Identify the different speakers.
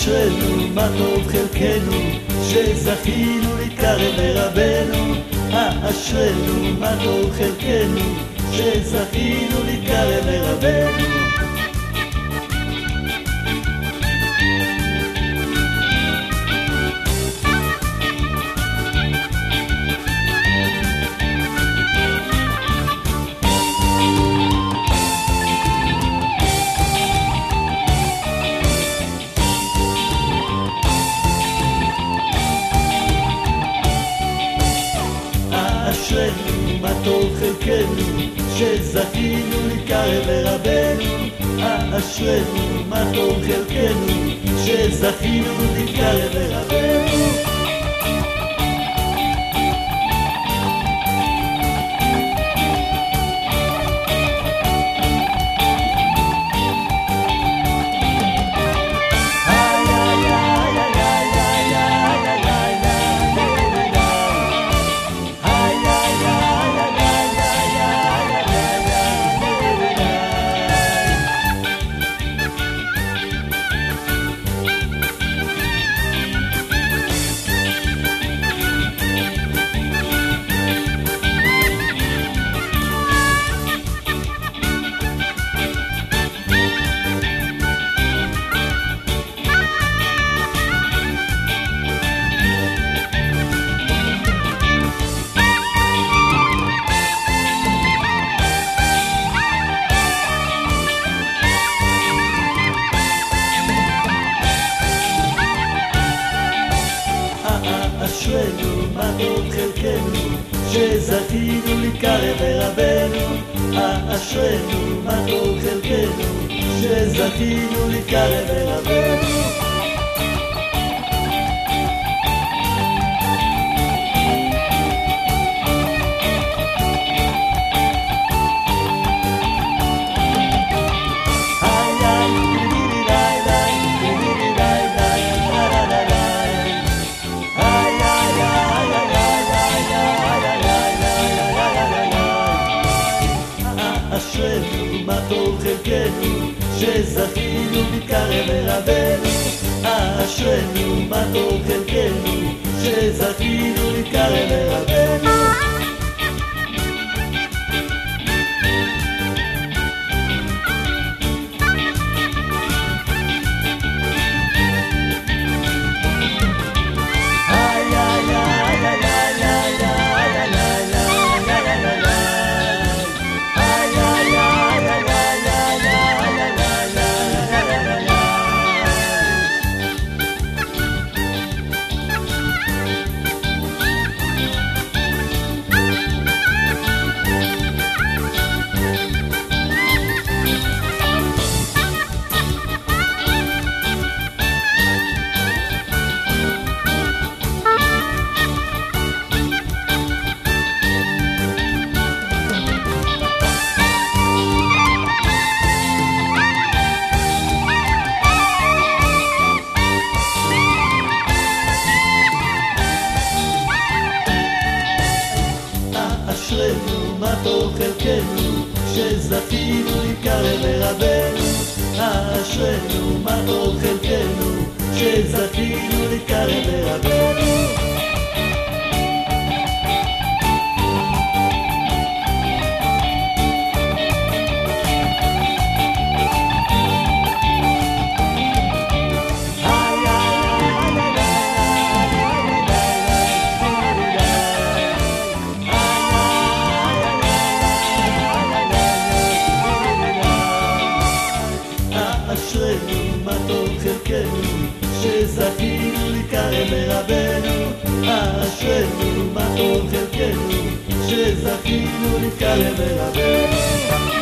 Speaker 1: אשרנו, מה טוב חלקנו, שזכינו להתקרב לרבנו. אשרנו, מה טוב חלקנו, שזכינו להתקרב לרבנו. אשרנו, מה טוב חלקנו, שזכינו להתקרב לרבנו. אשרנו, מה טוב חלקנו, שזכינו להתקרב לרבנו. אשרנו, מה טוב חלקנו, שזכינו להתקרב לרבנו. אשרנו, מה טוב חלקנו, שזכינו להתקרב לרבנו. אשרנו, מה טוב חלקנו, שזכינו להתקרב לרבנו. אשרנו, מה טוב חלקנו, שזכינו להתקרב לרבנו. אשרנו, מה טוב חלקנו, שזכינו להתקרב לרבנו. אשרנו, מה טוב חלקנו, שזכינו להתקרב לרבנו. אשרנו, מה טוב חלקנו, שזכינו להתקרב לרבנו. אשרנו, מה טוב חלקנו, שזכינו להתקרב לרבנו.